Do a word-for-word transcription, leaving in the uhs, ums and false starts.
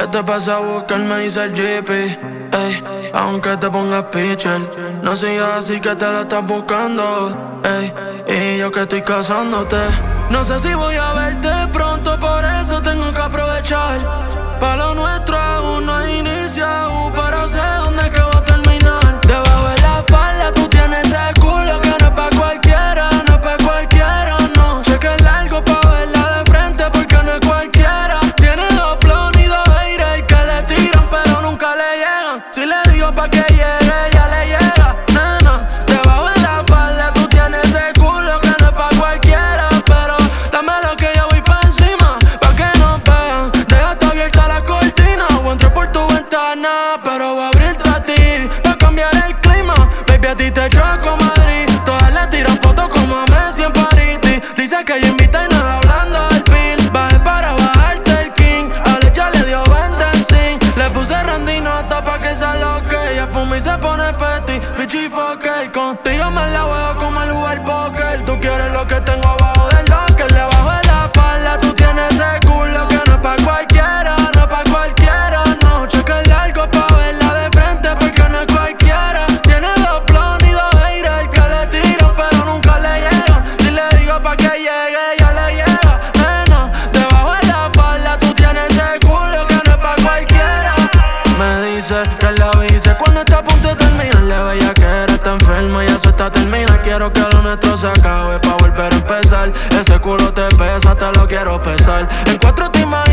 Que te pasa a buscar, me dice el G P. Ey, aunque te pongas pitcher, no sigas así que te la estás buscando. Ey, y yo que estoy casándote. No sé si voy a verte pronto, por eso tengo que aprovechar. Pa' lo nuestro aún no hay iniciado, pero sé dónde es que voy a terminar. Debajo de la falda tú tienes ese culo que no es pa' cualquiera, no es pa' cualquiera, no. Sé que es largo pa' verla de frente porque no es cualquiera. Tiene dos blones y dos haters que le tiran pero nunca le llegan. Si le digo pa' que llegue, ya le llega, nena. Debajo de la falda tú tienes ese culo que no es pa' cualquiera, pero dame lo que yo voy pa' encima, pa' que no vean. Déjate abierta la cortina o entro por tu ventana, pero voy a abrirte a ti pa' cambiar el clima. Baby, a ti te choco a Madrid, todas le tiran fotos como a Messi en París. Dice que ella invita y no va hablando del bill. Bajé para bajarte el king, a ella ya le dio bendecín. Le puse Randy nota pa' que se aloque. Ella fuma y se pone petty, bitchy fuck it. Contigo me la juego como el jugar póker. Tú quieres lo que tengo abajo del locker. Debajo de la falda tú tienes ese culo que no es pa' cualquiera, no es pa' cualquiera, no. Cheque largo pa' verla de frente porque no es cualquiera. Tiene dos blones y dos haters que le tiran pero nunca le llegan. Si le digo pa' que llegue, ya le llega, nena. Debajo de la falda tú tienes ese culo que no es pa' cualquiera. Me dice que la avise cuando está a punto de terminar. Le veía que era, está enferma y eso está termina. Quiero que lo nuestro se acabe pa' volver a empezar. Ese culo te pesa, te lo quiero pesar. En cuatro timas